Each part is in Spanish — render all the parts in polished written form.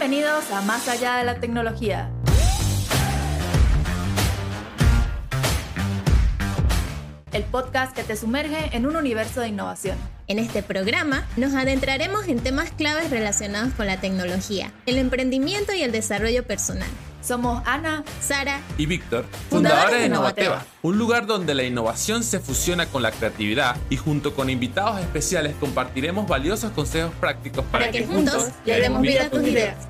Bienvenidos a Más Allá de la Tecnología. El podcast que te sumerge en un universo de innovación. En este programa nos adentraremos en temas claves relacionados con la tecnología, el emprendimiento y el desarrollo personal. Somos Ana, Sara y Víctor, fundadores de Innovateva, un lugar donde la innovación se fusiona con la creatividad y junto con invitados especiales compartiremos valiosos consejos prácticos para que juntos le demos vida a tus ideas.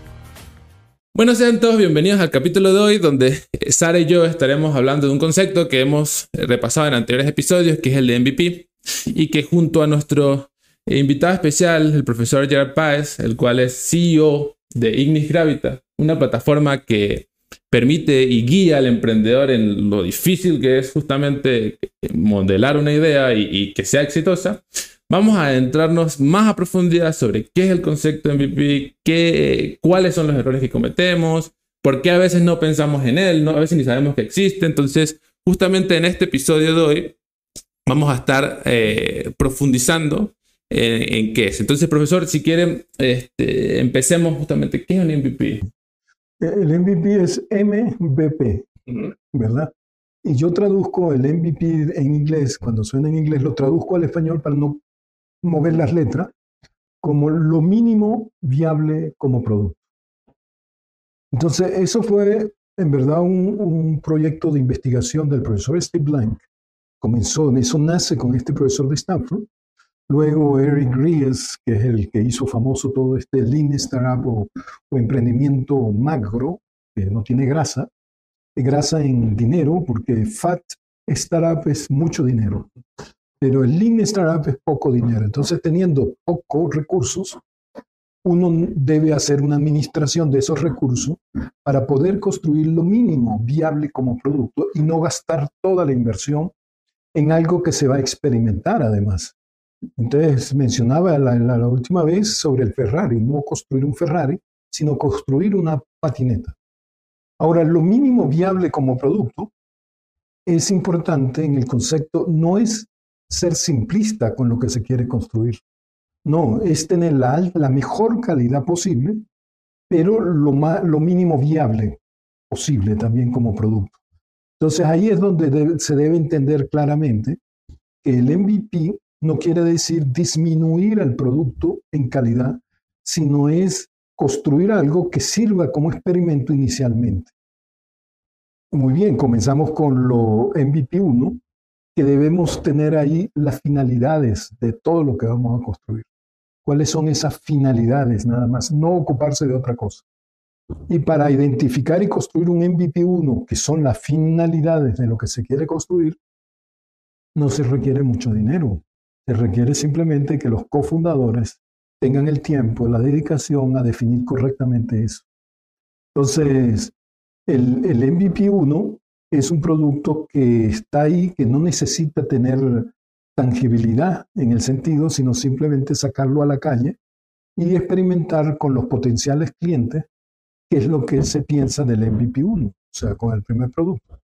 Bueno, sean todos bienvenidos al capítulo de hoy, donde Sara y yo estaremos hablando de un concepto que hemos repasado en anteriores episodios, que es el de MVP, y que junto a nuestro invitado especial, el profesor Gerard Páez, el cual es CEO de Ignis Gravitas, una plataforma que permite y guía al emprendedor en lo difícil que es justamente modelar una idea y que sea exitosa. Vamos a adentrarnos más a profundidad sobre qué es el concepto de MVP, cuáles son los errores que cometemos, por qué a veces no pensamos en él, ¿no? A veces ni sabemos que existe. Entonces, justamente en este episodio de hoy vamos a estar profundizando en qué es. Entonces, profesor, si quieren, empecemos justamente. ¿Qué es un MVP? El MVP es MVP, ¿verdad? Y yo traduzco el MVP en inglés, cuando suena en inglés, lo traduzco al español para no mover las letras, como lo mínimo viable como producto. Entonces, eso fue en verdad un proyecto de investigación del profesor Steve Blank. Eso nace con este profesor de Stanford. Luego Eric Ries, que es el que hizo famoso todo este Lean Startup o emprendimiento macro, que no tiene grasa en dinero, porque Fat Startup es mucho dinero, pero el Lean Startup es poco dinero. Entonces, teniendo pocos recursos, uno debe hacer una administración de esos recursos para poder construir lo mínimo viable como producto y no gastar toda la inversión en algo que se va a experimentar además. Entonces, mencionaba la última vez sobre el Ferrari, no construir un Ferrari, sino construir una patineta. Ahora, lo mínimo viable como producto es importante en el concepto, no es ser simplista con lo que se quiere construir. No, es tener la mejor calidad posible, pero lo mínimo viable posible también como producto. Entonces, ahí es donde se debe entender claramente que el MVP no quiere decir disminuir el producto en calidad, sino es construir algo que sirva como experimento inicialmente. Muy bien, comenzamos con lo MVP 1, que debemos tener ahí las finalidades de todo lo que vamos a construir. ¿Cuáles son esas finalidades nada más? No ocuparse de otra cosa. Y para identificar y construir un MVP 1, que son las finalidades de lo que se quiere construir, no se requiere mucho dinero. Se requiere simplemente que los cofundadores tengan el tiempo, la dedicación a definir correctamente eso. Entonces, el MVP 1 es un producto que está ahí, que no necesita tener tangibilidad en el sentido, sino simplemente sacarlo a la calle y experimentar con los potenciales clientes qué es lo que se piensa del MVP 1, o sea, con el primer producto.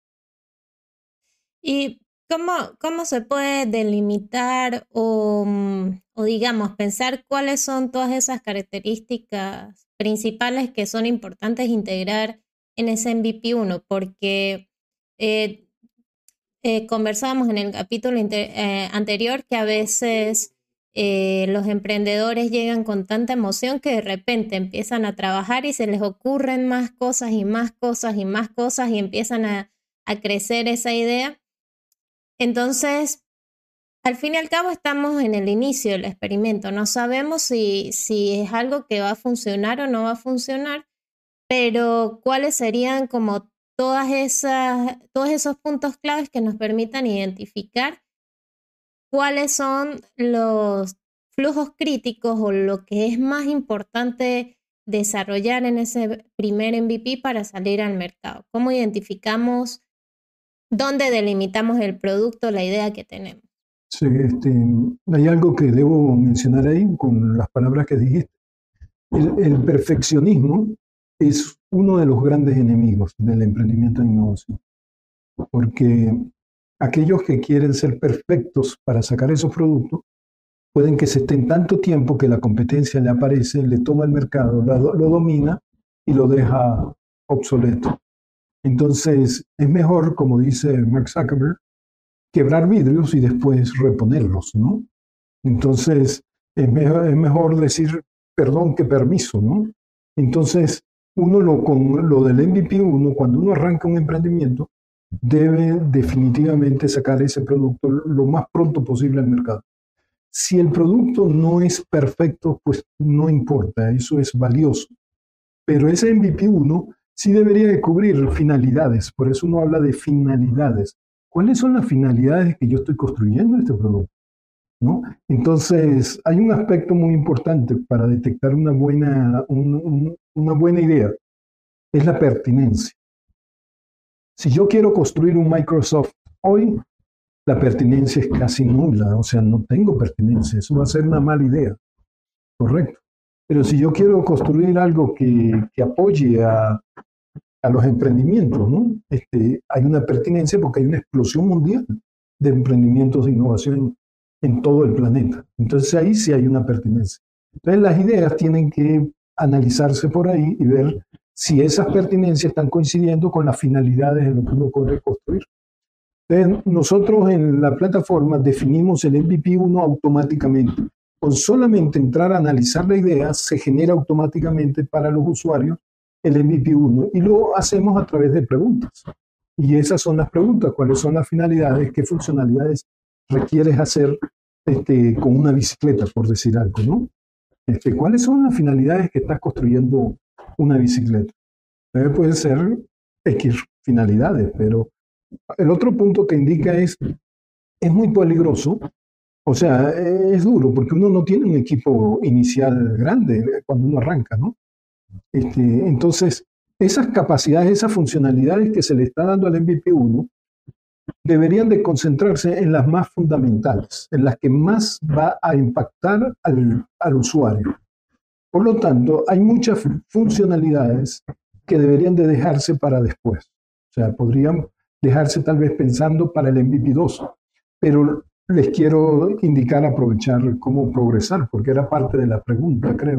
¿Y cómo se puede delimitar o digamos, pensar cuáles son todas esas características principales que son importantes integrar en ese MVP 1? Porque conversábamos en el capítulo anterior que a veces los emprendedores llegan con tanta emoción que de repente empiezan a trabajar y se les ocurren más cosas y más cosas y más cosas y empiezan a crecer esa idea. Entonces, al fin y al cabo estamos en el inicio del experimento. No sabemos si es algo que va a funcionar o no va a funcionar, pero cuáles serían como todos esos puntos claves que nos permitan identificar cuáles son los flujos críticos o lo que es más importante desarrollar en ese primer MVP para salir al mercado. ¿Cómo identificamos dónde delimitamos el producto, la idea que tenemos? Sí, hay algo que debo mencionar ahí con las palabras que dijiste. El perfeccionismo es uno de los grandes enemigos del emprendimiento e innovación, porque aquellos que quieren ser perfectos para sacar esos productos pueden que se estén tanto tiempo que la competencia le aparece, le toma el mercado, lo domina y lo deja obsoleto. Entonces, es mejor, como dice Mark Zuckerberg, quebrar vidrios y después reponerlos, ¿no? Entonces, es mejor decir perdón que permiso, ¿no? Entonces, con lo del MVP, cuando uno arranca un emprendimiento, debe definitivamente sacar ese producto lo más pronto posible al mercado. Si el producto no es perfecto, pues no importa, eso es valioso. Pero ese MVP 1 sí debería de cubrir finalidades, por eso uno habla de finalidades. ¿Cuáles son las finalidades que yo estoy construyendo este producto? ¿No? Entonces, hay un aspecto muy importante para detectar una buena idea, es la pertinencia. Si yo quiero construir un Microsoft hoy, la pertinencia es casi nula, o sea, no tengo pertinencia, eso va a ser una mala idea, correcto. Pero si yo quiero construir algo que apoye a los emprendimientos, ¿no? Hay una pertinencia porque hay una explosión mundial de emprendimientos de innovación en todo el planeta. Entonces ahí sí hay una pertinencia. Entonces las ideas tienen que analizarse por ahí y ver si esas pertinencias están coincidiendo con las finalidades de lo que uno quiere construir. Entonces, nosotros en la plataforma definimos el MVP 1 automáticamente. Con solamente entrar a analizar la idea, se genera automáticamente para los usuarios el MVP 1 y lo hacemos a través de preguntas. Y esas son las preguntas: ¿cuáles son las finalidades? ¿Qué funcionalidades requieres hacer con una bicicleta, por decir algo, ¿no? ¿Cuáles son las finalidades que estás construyendo una bicicleta? Puede ser X finalidades, pero el otro punto que indica es muy peligroso, o sea, es duro, porque uno no tiene un equipo inicial grande cuando uno arranca, ¿no? Entonces, esas capacidades, esas funcionalidades que se le está dando al MVP 1 deberían de concentrarse en las más fundamentales, en las que más va a impactar al usuario. Por lo tanto, hay muchas funcionalidades que deberían de dejarse para después. O sea, podrían dejarse tal vez pensando para el MVP 2, pero les quiero indicar, aprovechar cómo progresar, porque era parte de la pregunta, creo.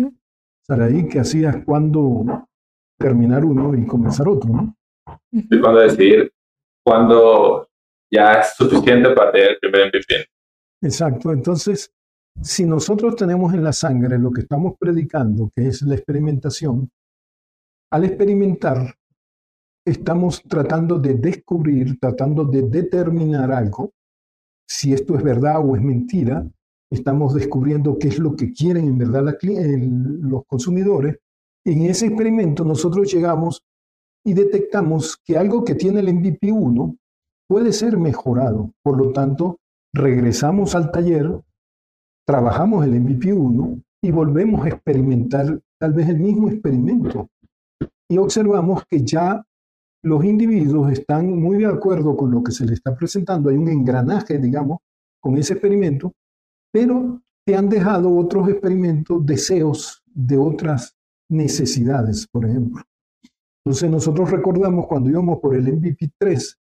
Saraí, ¿qué hacías cuando terminar uno y comenzar otro, ¿no? Y cuando decidir cuándo ya es suficiente para tener el primer MVP. Exacto. Entonces, si nosotros tenemos en la sangre lo que estamos predicando, que es la experimentación, al experimentar estamos tratando de descubrir, tratando de determinar algo, si esto es verdad o es mentira. Estamos descubriendo qué es lo que quieren en verdad los consumidores. En ese experimento nosotros llegamos y detectamos que algo que tiene el MVP 1 puede ser mejorado. Por lo tanto, regresamos al taller, trabajamos el MVP 1 y volvemos a experimentar tal vez el mismo experimento. Y observamos que ya los individuos están muy de acuerdo con lo que se les está presentando. Hay un engranaje, digamos, con ese experimento, pero te han dejado otros experimentos, deseos de otras necesidades, por ejemplo. Entonces nosotros recordamos cuando íbamos por el MVP 3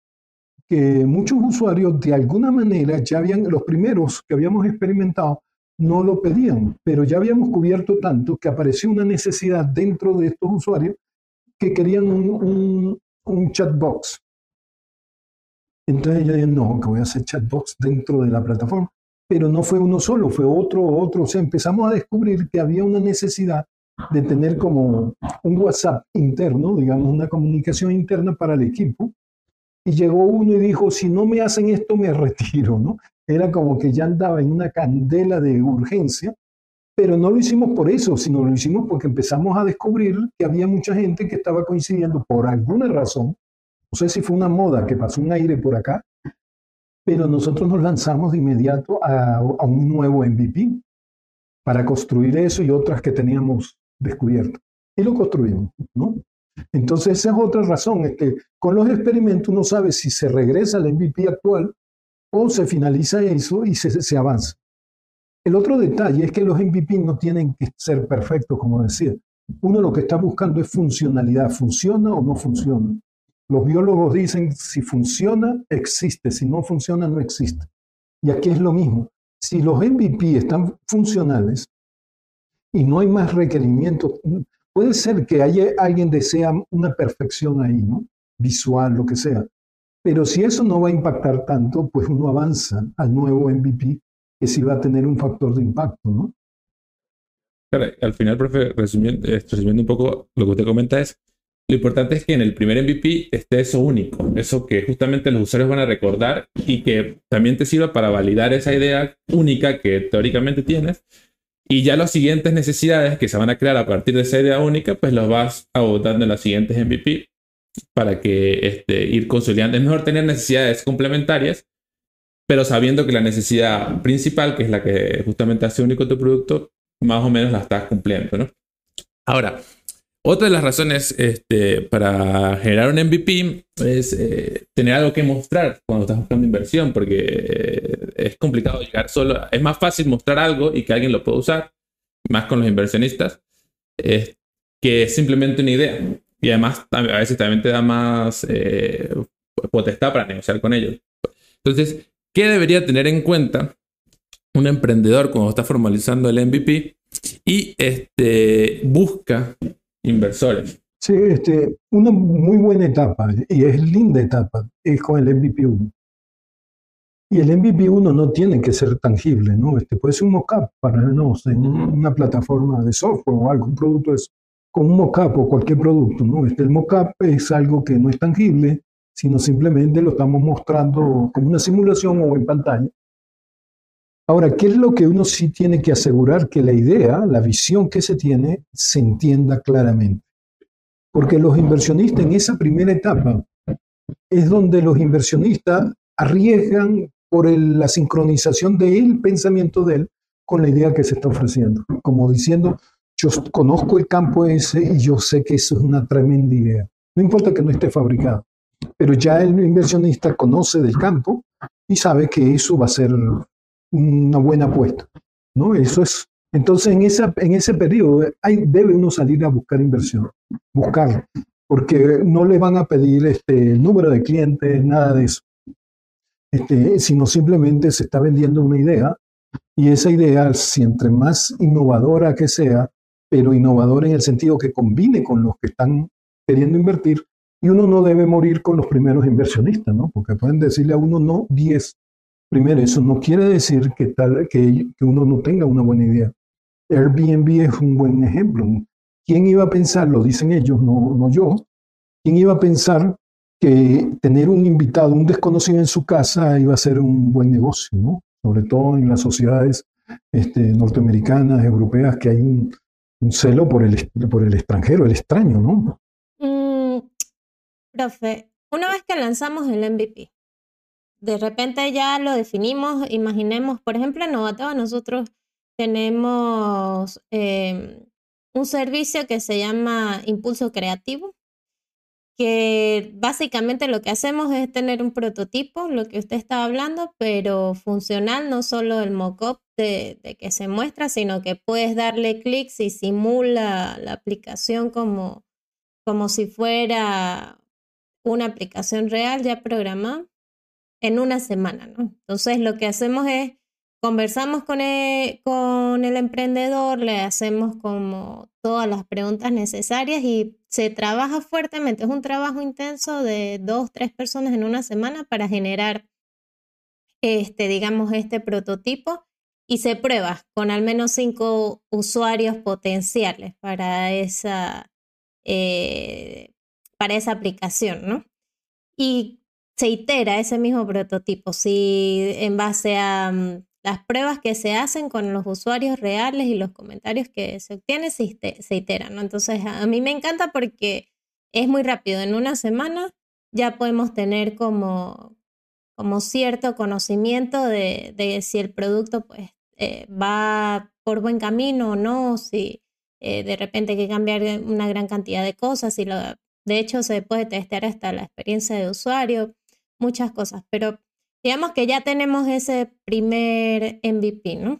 que muchos usuarios de alguna manera ya los primeros que habíamos experimentado no lo pedían, pero ya habíamos cubierto tanto que apareció una necesidad dentro de estos usuarios que querían un chatbox. Entonces yo dije, no, que voy a hacer chatbox dentro de la plataforma. Pero no fue uno solo, fue otro. O sea, empezamos a descubrir que había una necesidad de tener como un WhatsApp interno, digamos, una comunicación interna para el equipo. Y llegó uno y dijo, si no me hacen esto, me retiro, ¿no? Era como que ya andaba en una candela de urgencia, pero no lo hicimos por eso, sino lo hicimos porque empezamos a descubrir que había mucha gente que estaba coincidiendo por alguna razón. No sé si fue una moda que pasó un aire por acá, pero nosotros nos lanzamos de inmediato a un nuevo MVP para construir eso y otras que teníamos descubierto. Y lo construimos, ¿no? Entonces esa es otra razón, es que con los experimentos uno sabe si se regresa al MVP actual o se finaliza eso y se avanza. El otro detalle es que los MVP no tienen que ser perfectos, como decía. Uno lo que está buscando es funcionalidad. ¿Funciona o no funciona? Los biólogos dicen, si funciona, existe. Si no funciona, no existe. Y aquí es lo mismo. Si los MVP están funcionales y no hay más requerimientos, puede ser que alguien desea una perfección ahí, ¿no? Visual, lo que sea. Pero si eso no va a impactar tanto, pues uno avanza al nuevo MVP, que sí va a tener un factor de impacto, ¿no? Claro, al final, profe, resumiendo un poco lo que usted comenta es, lo importante es que en el primer MVP esté eso único, eso que justamente los usuarios van a recordar y que también te sirva para validar esa idea única que teóricamente tienes. Y ya las siguientes necesidades que se van a crear a partir de esa idea única, pues los vas abordando en los siguientes MVP para que ir consolidando. Es mejor tener necesidades complementarias, pero sabiendo que la necesidad principal, que es la que justamente hace único tu producto, más o menos la estás cumpliendo, ¿no? Ahora, otra de las razones para generar un MVP es tener algo que mostrar cuando estás buscando inversión, porque es complicado llegar solo. Es más fácil mostrar algo y que alguien lo pueda usar, más con los inversionistas, que simplemente una idea. Y además, a veces también te da más potestad para negociar con ellos. Entonces, ¿qué debería tener en cuenta un emprendedor cuando está formalizando el MVP y busca inversores? Sí, una muy buena etapa, y es linda etapa, es con el MVP 1. Y el MVP 1 no tiene que ser tangible, ¿no? Puede ser un mockup para, no sé, una plataforma de software o algo, un producto es con un mockup o cualquier producto, ¿no? El mockup es algo que no es tangible, sino simplemente lo estamos mostrando como una simulación o en pantalla. Ahora, ¿qué es lo que uno sí tiene que asegurar? Que la idea, la visión que se tiene, se entienda claramente. Porque los inversionistas en esa primera etapa es donde los inversionistas arriesgan por la sincronización del pensamiento de él con la idea que se está ofreciendo. Como diciendo, yo conozco el campo ese y yo sé que eso es una tremenda idea. No importa que no esté fabricado, pero ya el inversionista conoce del campo y sabe que eso va a ser una buena apuesta, ¿no? Eso es. Entonces, en ese periodo debe uno salir a buscar inversión, buscarlo, porque no le van a pedir el número de clientes, nada de eso, sino simplemente se está vendiendo una idea y esa idea, si entre más innovadora que sea, pero innovadora en el sentido que combine con los que están queriendo invertir, y uno no debe morir con los primeros inversionistas, ¿no? Porque pueden decirle a uno no 10. Primero, eso no quiere decir que uno no tenga una buena idea. Airbnb es un buen ejemplo. ¿Quién iba a pensar, lo dicen ellos, no yo, quién iba a pensar que tener un invitado, un desconocido en su casa iba a ser un buen negocio, ¿no? Sobre todo en las sociedades norteamericanas, europeas, que hay un celo por el extranjero, el extraño, ¿no? Profe, una vez que lanzamos el MVP, de repente ya lo definimos, imaginemos, por ejemplo, en Novateva nosotros tenemos un servicio que se llama Impulso Creativo, que básicamente lo que hacemos es tener un prototipo, lo que usted estaba hablando, pero funcional, no solo el mock-up de que se muestra, sino que puedes darle clics y simula la aplicación como si fuera una aplicación real ya programada en una semana, ¿no? Entonces lo que hacemos es conversamos con el emprendedor, le hacemos como todas las preguntas necesarias y se trabaja fuertemente. Es un trabajo intenso de 2, 3 personas en una semana para generar digamos, este prototipo y se prueba con al menos 5 usuarios potenciales para esa aplicación, ¿no? Y se itera ese mismo prototipo, si en base a las pruebas que se hacen con los usuarios reales y los comentarios que se obtienen, se iteran, ¿no? Entonces, a mí me encanta porque es muy rápido. En una semana ya podemos tener como cierto conocimiento de si el producto pues, va por buen camino o no, si de repente hay que cambiar una gran cantidad de cosas, de hecho se puede testear hasta la experiencia de usuario, muchas cosas, pero digamos que ya tenemos ese primer MVP, ¿no?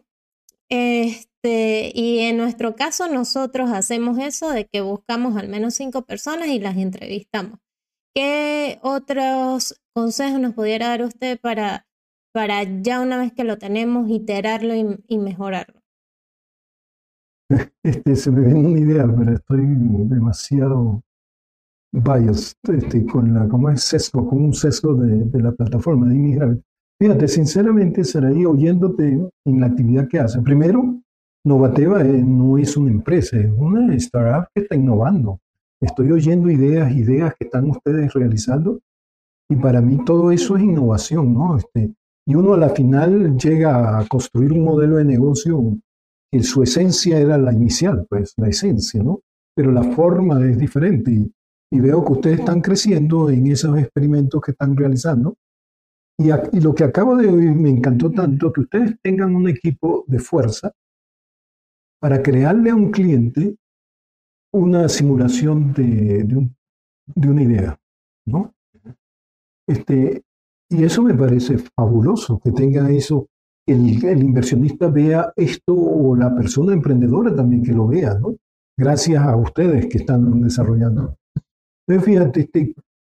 Y en nuestro caso nosotros hacemos eso de que buscamos al menos 5 personas y las entrevistamos. ¿Qué otros consejos nos pudiera dar usted para para ya una vez que lo tenemos, iterarlo y mejorarlo? Se me viene una idea, pero estoy demasiado biased ¿cómo es sesgo? Con un sesgo de la plataforma de Inmigrant. Fíjate, sinceramente, Saraí, oyéndote en la actividad que hace. Primero, Novateva no es una empresa, es una startup que está innovando. Estoy oyendo ideas que están ustedes realizando y para mí todo eso es innovación, ¿no? Y uno a la final llega a construir un modelo de negocio que su esencia era la inicial, pues la esencia, ¿no? Pero la forma es diferente y veo que ustedes están creciendo en esos experimentos que están realizando. Y lo que acabo de oír me encantó tanto, que ustedes tengan un equipo de fuerza para crearle a un cliente una simulación de una idea, ¿no? Y eso me parece fabuloso, que tenga eso, el inversionista vea esto o la persona emprendedora también que lo vea, ¿no? Gracias a ustedes que están desarrollando. Entonces, fíjate,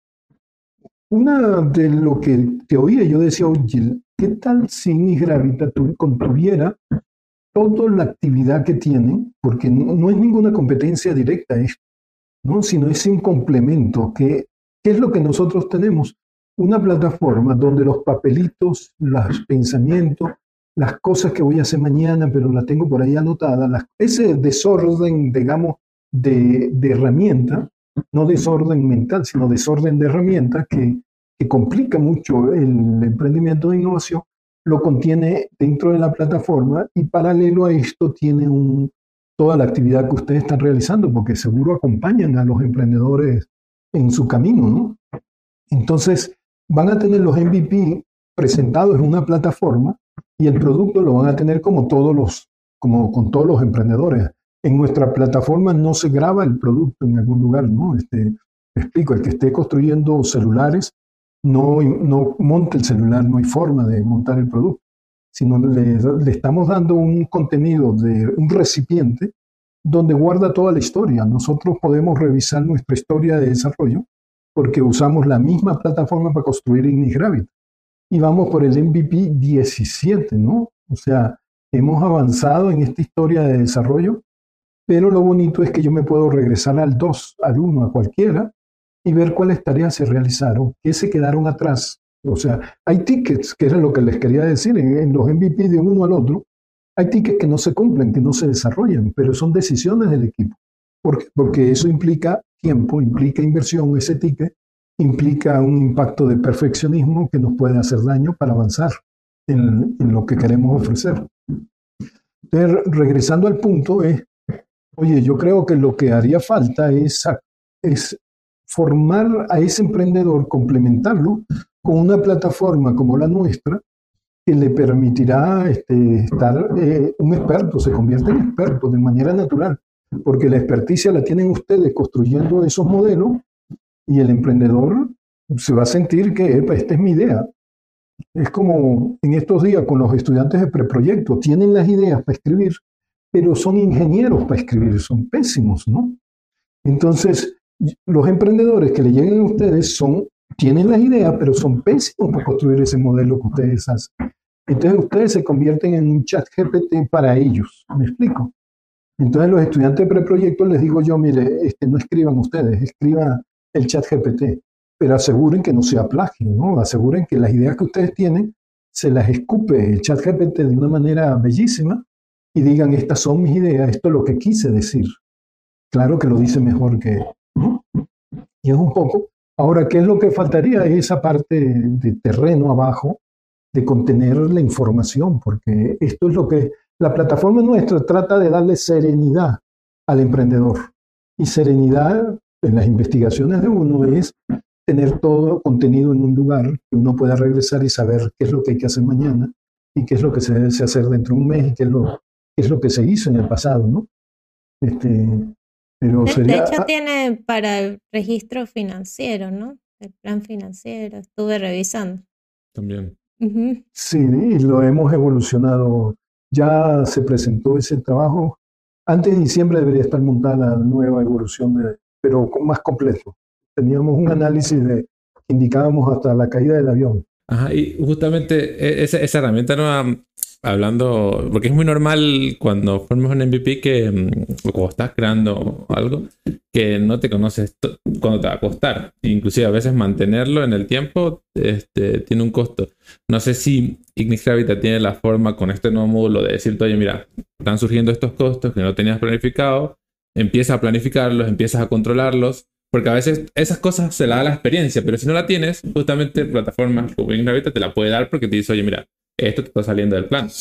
una de lo que te oía, yo decía, oye, ¿qué tal si Gravita contuviera toda la actividad que tienen? Porque no es ninguna competencia directa esto, ¿no? Sino es un complemento. ¿Qué es lo que nosotros tenemos? Una plataforma donde los papelitos, los pensamientos, las cosas que voy a hacer mañana, pero las tengo por ahí anotadas, ese desorden, digamos, de herramienta, no desorden mental, sino desorden de herramientas que complica mucho el emprendimiento de innovación, lo contiene dentro de la plataforma y paralelo a esto tiene toda la actividad que ustedes están realizando, porque seguro acompañan a los emprendedores en su camino, ¿no? Entonces, van a tener los MVP presentados en una plataforma y el producto lo van a tener como con todos los emprendedores. En nuestra plataforma no se graba el producto en algún lugar, ¿no? Me explico, el que esté construyendo celulares no monta el celular, no hay forma de montar el producto, sino le estamos dando un contenido de un recipiente donde guarda toda la historia. Nosotros podemos revisar nuestra historia de desarrollo porque usamos la misma plataforma para construir Inmigrant. Y vamos por el MVP 17, ¿no? O sea, hemos avanzado en esta historia de desarrollo, pero lo bonito es que yo me puedo regresar al 2, al 1, a cualquiera, y ver cuáles tareas se realizaron, qué se quedaron atrás. O sea, hay tickets, que era lo que les quería decir, en los MVP de uno al otro, hay tickets que no se cumplen, que no se desarrollan, pero son decisiones del equipo. ¿Por qué? Porque eso implica tiempo, implica inversión, ese ticket implica un impacto de perfeccionismo que nos puede hacer daño para avanzar en lo que queremos ofrecer. Entonces, regresando al punto, oye, yo creo que lo que haría falta es formar a ese emprendedor, complementarlo con una plataforma como la nuestra que le permitirá estar un experto, se convierte en experto de manera natural, porque la experticia la tienen ustedes construyendo esos modelos y el emprendedor se va a sentir que esta es mi idea. Es como en estos días con los estudiantes de preproyecto, tienen las ideas para escribir, pero son ingenieros para escribir, son pésimos, ¿no? Entonces, los emprendedores que le lleguen a ustedes tienen las ideas, pero son pésimos para construir ese modelo que ustedes hacen. Entonces, ustedes se convierten en un chat GPT para ellos. ¿Me explico? Entonces, los estudiantes de preproyecto les digo yo, mire, no escriban ustedes, escriban el chat GPT, pero aseguren que no sea plagio, ¿no? Aseguren que las ideas que ustedes tienen se las escupe el chat GPT de una manera bellísima y digan, estas son mis ideas, esto es lo que quise decir. Claro que lo dice mejor que... ¿no? Y es un poco... Ahora, ¿qué es lo que faltaría? Es esa parte de terreno abajo, de contener la información, porque esto es lo que... La plataforma nuestra trata de darle serenidad al emprendedor. Y serenidad en las investigaciones de uno es tener todo contenido en un lugar que uno pueda regresar y saber qué es lo que hay que hacer mañana y qué es lo que se debe hacer dentro de un mes y qué es lo que se hizo en el pasado, ¿no? Pero de hecho tiene para el registro financiero, ¿no? El plan financiero, estuve revisando. También. Uh-huh. Sí, y lo hemos evolucionado. Ya se presentó ese trabajo. Antes de diciembre debería estar montada la nueva evolución, pero más completo. Teníamos un análisis que indicábamos hasta la caída del avión. Ajá, y justamente esa herramienta nueva, hablando, porque es muy normal cuando formas un MVP que, o cuando estás creando algo, que no te conoces cuándo te va a costar. Inclusive a veces mantenerlo en el tiempo tiene un costo. No sé si Ignis Gravita tiene la forma con este nuevo módulo de decirte, oye, mira, están surgiendo estos costos que no tenías planificado, empieza a planificarlos, empiezas a controlarlos. Porque a veces esas cosas se la da la experiencia, pero si no la tienes, justamente plataformas como Ignis te la puede dar porque te dice, oye, mira, esto te está saliendo del plan.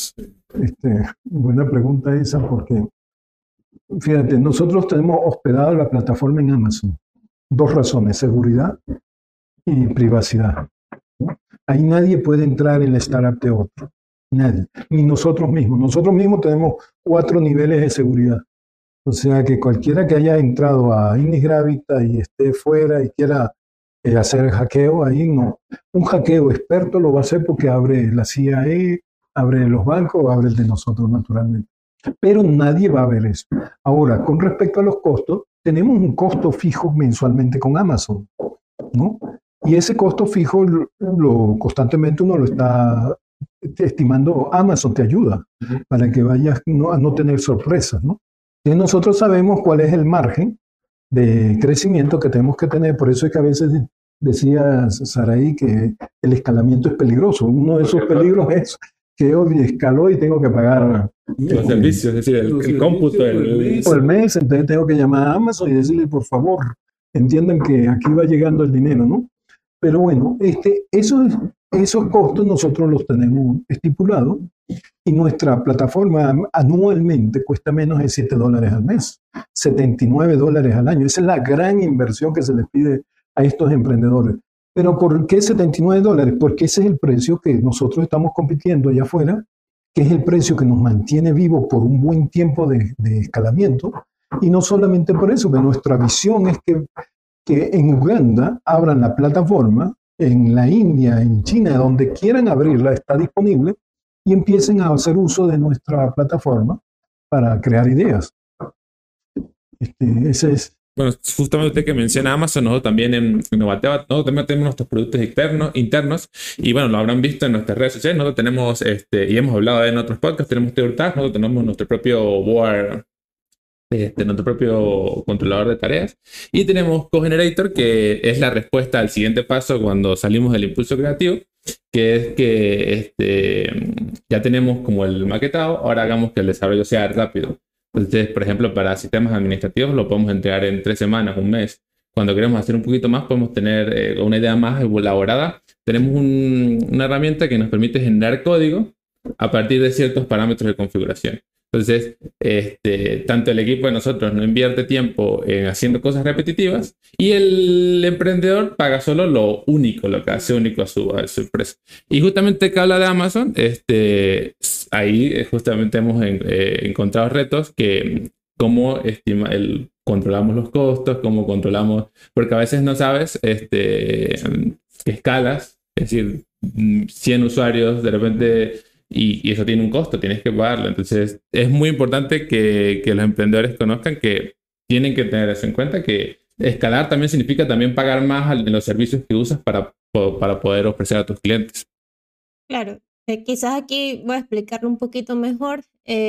Buena pregunta esa, porque fíjate, nosotros tenemos hospedada la plataforma en Amazon. Dos razones, seguridad y privacidad, ¿no? Ahí nadie puede entrar en la startup de otro, nadie, ni nosotros mismos. Nosotros mismos tenemos 4 niveles de seguridad. O sea que cualquiera que haya entrado a Ignis Gravita y esté fuera y quiera hacer hackeo, ahí no. Un hackeo experto lo va a hacer porque abre la CIA, abre los bancos, abre el de nosotros naturalmente. Pero nadie va a ver eso. Ahora, con respecto a los costos, tenemos un costo fijo mensualmente con Amazon, ¿no? Y ese costo fijo constantemente uno lo está estimando. Amazon te ayuda para que vayas a no tener sorpresas, ¿no? Y nosotros sabemos cuál es el margen de crecimiento que tenemos que tener. Por eso es que a veces decía Saraí que el escalamiento es peligroso. Uno de esos peligros es que hoy escaló y tengo que pagar los servicios, es decir, el cómputo el mes, entonces tengo que llamar a Amazon y decirle, por favor, entiendan que aquí va llegando el dinero, ¿no? Pero bueno, esos costos nosotros los tenemos estipulados y nuestra plataforma anualmente cuesta menos de $7 al mes, $79 al año. Esa es la gran inversión que se les pide a estos emprendedores. ¿Pero por qué $79? Porque ese es el precio que nosotros estamos compitiendo allá afuera, que es el precio que nos mantiene vivos por un buen tiempo de escalamiento. Y no solamente por eso, pero nuestra visión es que en Uganda abran la plataforma, en la India, en China, donde quieran abrirla, está disponible, y empiecen a hacer uso de nuestra plataforma para crear ideas. Ese es. Bueno, justamente usted que menciona Amazon, nosotros también en Novateva, nosotros también tenemos nuestros productos internos, y bueno, lo habrán visto en nuestras redes sociales. Nosotros tenemos, y hemos hablado en otros podcasts, tenemos TeurTask, nosotros tenemos nuestro propio board, nuestro propio controlador de tareas, y tenemos CoGenerator, que es la respuesta al siguiente paso cuando salimos del impulso creativo, que es que ya tenemos como el maquetado, ahora hagamos que el desarrollo sea rápido. Entonces, por ejemplo, para sistemas administrativos lo podemos entregar en 3 semanas, un mes. Cuando queremos hacer un poquito más, podemos tener una idea más elaborada. Tenemos una herramienta que nos permite generar código a partir de ciertos parámetros de configuración. Entonces, tanto el equipo de nosotros no invierte tiempo en haciendo cosas repetitivas y el emprendedor paga solo lo único, lo que hace único a su empresa. Y justamente que habla de Amazon, ahí justamente hemos encontrado retos que cómo controlamos los costos, cómo controlamos, porque a veces no sabes escalas, es decir, 100 usuarios de repente. Y eso tiene un costo, tienes que pagarlo. Entonces, es muy importante que los emprendedores conozcan que tienen que tener eso en cuenta, que escalar también significa también pagar más en los servicios que usas para poder ofrecer a tus clientes. Claro, quizás aquí voy a explicarlo un poquito mejor.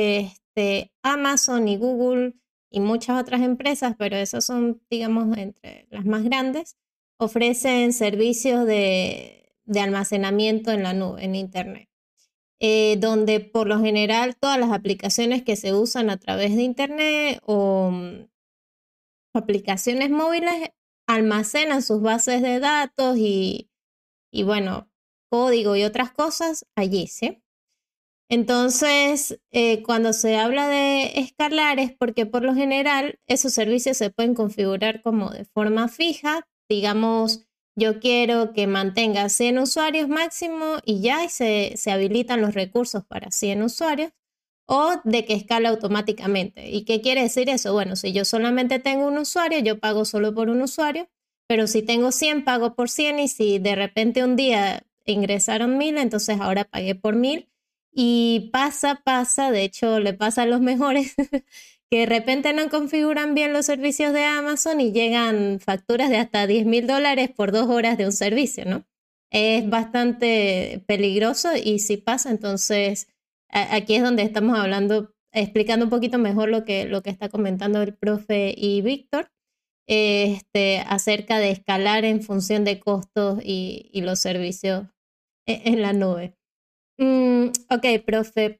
Amazon y Google y muchas otras empresas, pero esas son, digamos, entre las más grandes, ofrecen servicios de almacenamiento en la nube, en Internet. Donde por lo general todas las aplicaciones que se usan a través de Internet o aplicaciones móviles almacenan sus bases de datos y bueno, código y otras cosas allí, ¿sí? Entonces, cuando se habla de escalar es porque por lo general esos servicios se pueden configurar como de forma fija, digamos. Yo quiero que mantenga 100 usuarios máximo y ya se habilitan los recursos para 100 usuarios o de que escala automáticamente. ¿Y qué quiere decir eso? Bueno, si yo solamente tengo un usuario, yo pago solo por un usuario, pero si tengo 100, pago por 100 y si de repente un día ingresaron 1000, entonces ahora pagué por 1000 y pasa, de hecho le pasa a los mejores que de repente no configuran bien los servicios de Amazon y llegan facturas de hasta $10,000 por 2 horas de un servicio, ¿no? es bastante peligroso y si pasa, entonces aquí es donde estamos hablando, explicando un poquito mejor lo que está comentando el profe y Víctor, acerca de escalar en función de costos y los servicios en la nube. Ok, profe.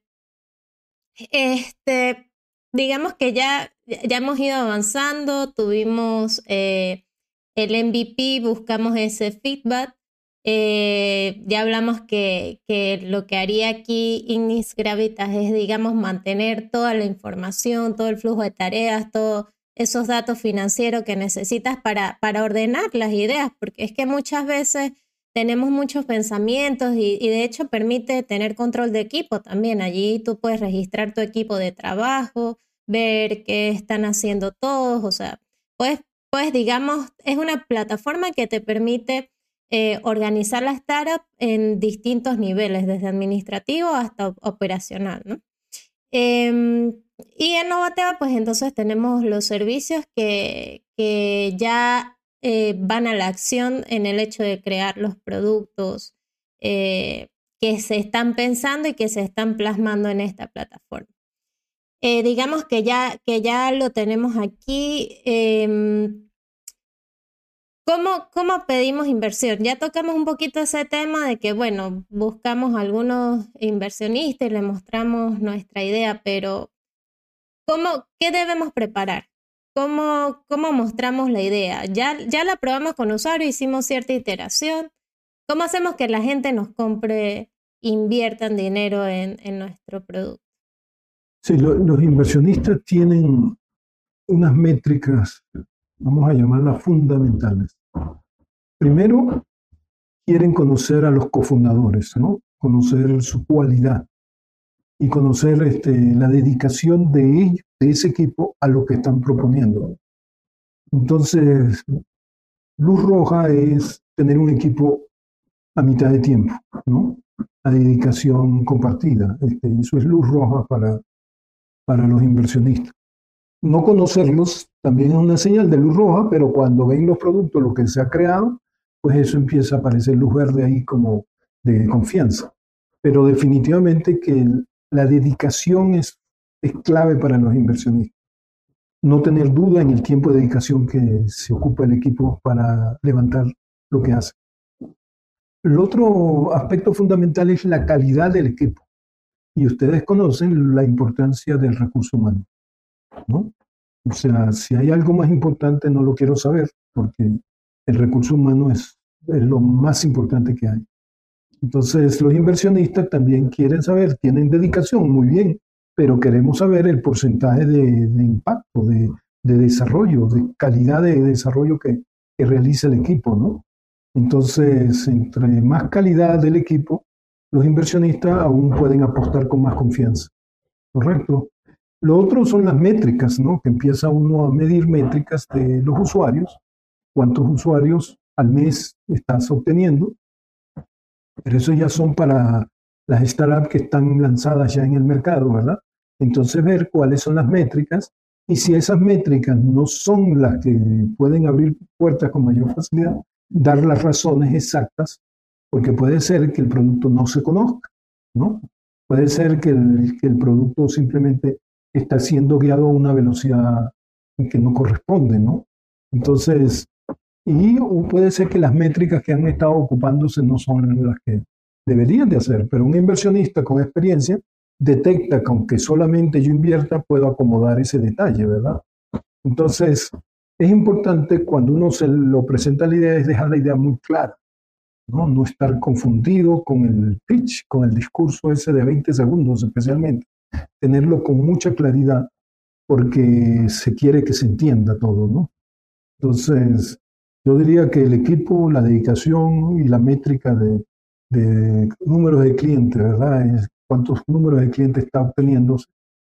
Digamos que ya hemos ido avanzando, tuvimos el MVP, buscamos ese feedback. Ya hablamos que lo que haría aquí Ignis Gravitas es, digamos, mantener toda la información, todo el flujo de tareas, todos esos datos financieros que necesitas para ordenar las ideas, porque es que muchas veces tenemos muchos pensamientos y de hecho permite tener control de equipo también. Allí tú puedes registrar tu equipo de trabajo, ver qué están haciendo todos, o sea, pues digamos, es una plataforma que te permite organizar la startup en distintos niveles, desde administrativo hasta operacional, ¿no? Y en Novateva, pues entonces tenemos los servicios que ya van a la acción en el hecho de crear los productos que se están pensando y que se están plasmando en esta plataforma. Digamos que ya lo tenemos aquí. ¿Cómo pedimos inversión? Ya tocamos un poquito ese tema de que, bueno, buscamos a algunos inversionistas y les mostramos nuestra idea, pero ¿qué debemos preparar? ¿Cómo mostramos la idea? Ya la probamos con usuarios, hicimos cierta iteración. ¿Cómo hacemos que la gente nos compre, inviertan dinero en nuestro producto? Sí, los inversionistas tienen unas métricas, vamos a llamarlas fundamentales. Primero, quieren conocer a los cofundadores, ¿no? Conocer su cualidad y conocer la dedicación de ellos, de ese equipo, a lo que están proponiendo. Entonces, luz roja es tener un equipo a mitad de tiempo, ¿no? La dedicación compartida. Eso es luz roja para los inversionistas. No conocerlos también es una señal de luz roja, pero cuando ven los productos, lo que se ha creado, pues eso empieza a aparecer luz verde ahí como de confianza. Pero definitivamente que la dedicación es clave para los inversionistas. No tener duda en el tiempo de dedicación que se ocupa el equipo para levantar lo que hace. El otro aspecto fundamental es la calidad del equipo. Y ustedes conocen la importancia del recurso humano, ¿no? O sea, si hay algo más importante no lo quiero saber, porque el recurso humano es lo más importante que hay. Entonces, los inversionistas también quieren saber, tienen dedicación, muy bien, pero queremos saber el porcentaje de impacto, de desarrollo, de calidad de desarrollo que realiza el equipo, ¿no? Entonces, entre más calidad del equipo, los inversionistas aún pueden apostar con más confianza. ¿Correcto? Lo otro son las métricas, ¿no? Que empieza uno a medir métricas de los usuarios, cuántos usuarios al mes estás obteniendo, pero eso ya son para las startups que están lanzadas ya en el mercado, ¿verdad? Entonces ver cuáles son las métricas y si esas métricas no son las que pueden abrir puertas con mayor facilidad, dar las razones exactas, porque puede ser que el producto no se conozca, ¿no? Puede ser que el producto simplemente está siendo guiado a una velocidad que no corresponde, ¿no? Entonces, o puede ser que las métricas que han estado ocupándose no son las que deberían de hacer, pero un inversionista con experiencia detecta que aunque solamente yo invierta, puedo acomodar ese detalle, ¿verdad? Entonces, es importante cuando uno se lo presenta la idea, es dejar la idea muy clara, ¿no? No estar confundido con el pitch, con el discurso ese de 20 segundos especialmente. Tenerlo con mucha claridad porque se quiere que se entienda todo, ¿no? Entonces, yo diría que el equipo, la dedicación y la métrica de números de clientes, ¿verdad? Es cuántos números de clientes está obteniendo,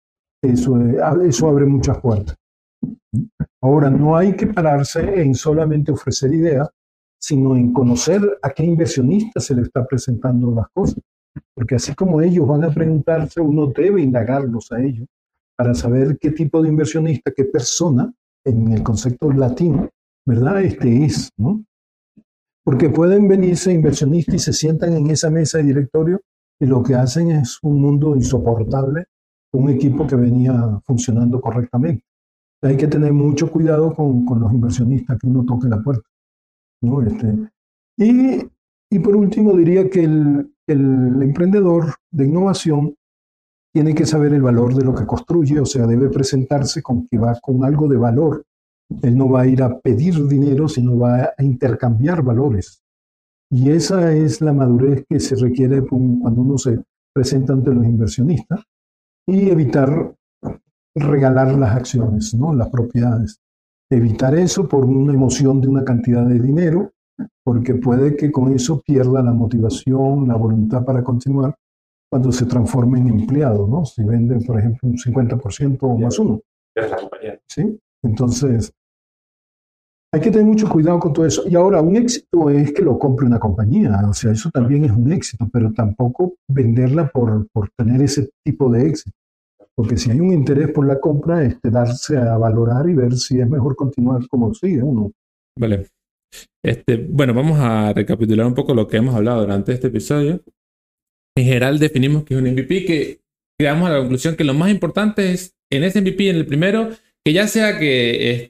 eso abre muchas puertas. Ahora, no hay que pararse en solamente ofrecer ideas, sino en conocer a qué inversionista se le está presentando las cosas. Porque así como ellos van a preguntarse, uno debe indagarlos a ellos para saber qué tipo de inversionista, qué persona, en el concepto latino, ¿verdad? Es, ¿no? Porque pueden venirse inversionistas y se sientan en esa mesa de directorio y lo que hacen es un mundo insoportable, un equipo que venía funcionando correctamente. Hay que tener mucho cuidado con los inversionistas que uno toque la puerta, ¿no? Y por último diría que el emprendedor de innovación tiene que saber el valor de lo que construye, o sea, debe presentarse con que va con algo de valor. Él no va a ir a pedir dinero, sino va a intercambiar valores. Y esa es la madurez que se requiere cuando uno se presenta ante los inversionistas y evitar regalar las acciones, ¿no? Las propiedades. Evitar eso por una emoción de una cantidad de dinero, porque puede que con eso pierda la motivación, la voluntad para continuar cuando se transforme en empleado, ¿no? Si venden, por ejemplo, un 50% o más uno. ¿Sí? Entonces, hay que tener mucho cuidado con todo eso. Y ahora, un éxito es que lo compre una compañía. O sea, eso también es un éxito, pero tampoco venderla por tener ese tipo de éxito. Porque si hay un interés por la compra, darse a valorar y ver si es mejor continuar como sigue uno. Vale. Bueno, vamos a recapitular un poco lo que hemos hablado durante este episodio. En general definimos que es un MVP, que llegamos a la conclusión que lo más importante es en ese MVP, en el primero, que ya sea que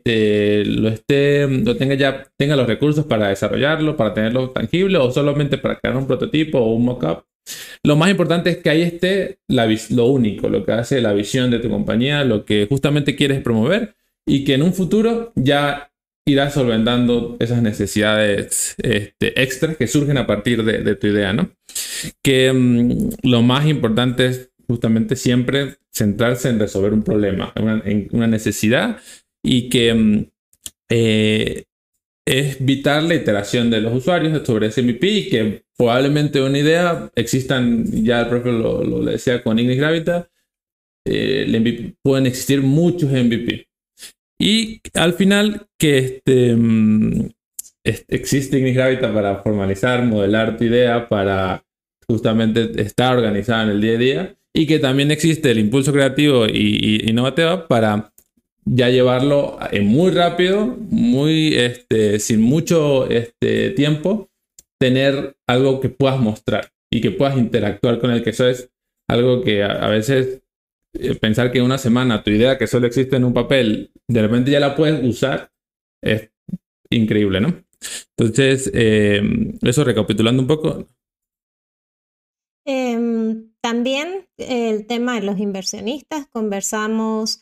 tenga los recursos para desarrollarlo, para tenerlo tangible o solamente para crear un prototipo o un mock-up. Lo más importante es que ahí esté lo único, lo que hace la visión de tu compañía, lo que justamente quieres promover y que en un futuro ya irás solventando esas necesidades extras que surgen a partir de tu idea, ¿no? Que lo más importante es justamente siempre centrarse en resolver un problema, en una necesidad y que es vital la iteración de los usuarios sobre ese MVP y que probablemente una idea existan, ya el profe lo decía con Ignis Gravita, pueden existir muchos MVP. Y al final que existe Ignis Gravita para formalizar, modelar tu idea, para justamente estar organizada en el día a día y que también existe el impulso creativo y innovativo para ya llevarlo muy rápido, sin mucho tiempo, tener algo que puedas mostrar y que puedas interactuar con el que eso es algo que a veces pensar que en una semana tu idea que solo existe en un papel, de repente ya la puedes usar, es increíble, ¿no? Entonces, eso recapitulando un poco. También el tema de los inversionistas, conversamos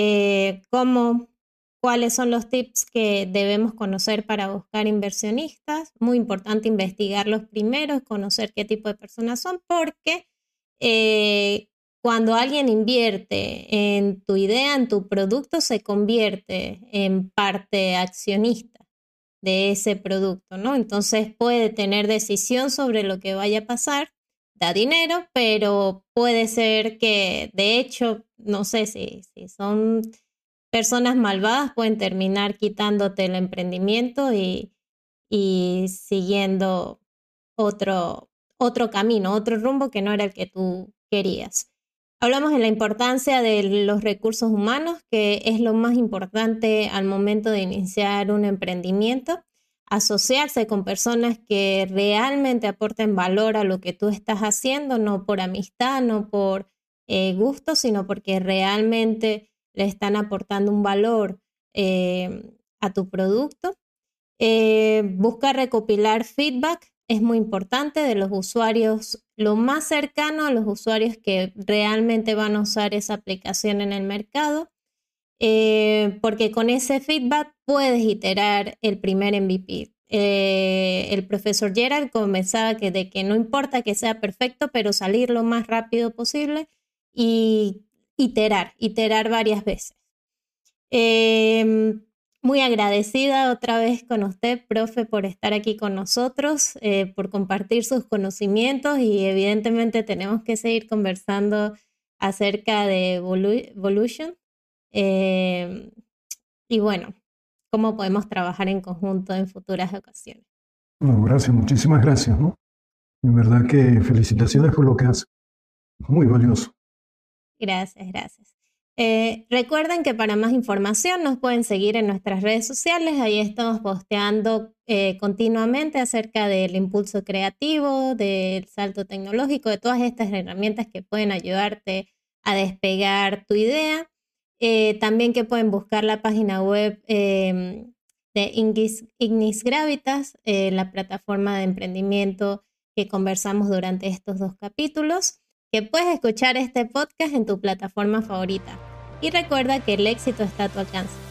cuáles son los tips que debemos conocer para buscar inversionistas. Muy importante investigarlos primero, conocer qué tipo de personas son, porque cuando alguien invierte en tu idea, en tu producto, se convierte en parte accionista de ese producto, ¿no? Entonces puede tener decisión sobre lo que vaya a pasar, da dinero, pero puede ser que, de hecho, no sé si son personas malvadas, pueden terminar quitándote el emprendimiento y siguiendo otro camino, otro rumbo que no era el que tú querías. Hablamos de la importancia de los recursos humanos, que es lo más importante al momento de iniciar un emprendimiento. Asociarse con personas que realmente aporten valor a lo que tú estás haciendo, no por amistad, no por gusto, sino porque realmente le están aportando un valor a tu producto. Busca recopilar feedback, es muy importante, de los usuarios, lo más cercano a los usuarios que realmente van a usar esa aplicación en el mercado. Porque con ese feedback puedes iterar el primer MVP. El profesor Gerald comenzaba de que no importa que sea perfecto, pero salir lo más rápido posible y iterar varias veces. Muy agradecida otra vez con usted, profe, por estar aquí con nosotros, por compartir sus conocimientos y evidentemente tenemos que seguir conversando acerca de Evolution. Y bueno, cómo podemos trabajar en conjunto en futuras ocasiones. Bueno, gracias, muchísimas gracias, ¿no? En verdad que felicitaciones por lo que hace. Muy valioso. Gracias. Recuerden que para más información nos pueden seguir en nuestras redes sociales. Ahí estamos posteando continuamente acerca del impulso creativo, del salto tecnológico, de todas estas herramientas que pueden ayudarte a despegar tu idea. También que pueden buscar la página web de Ignis Gravitas, la plataforma de emprendimiento que conversamos durante estos 2 capítulos, que puedes escuchar este podcast en tu plataforma favorita. Y recuerda que el éxito está a tu alcance.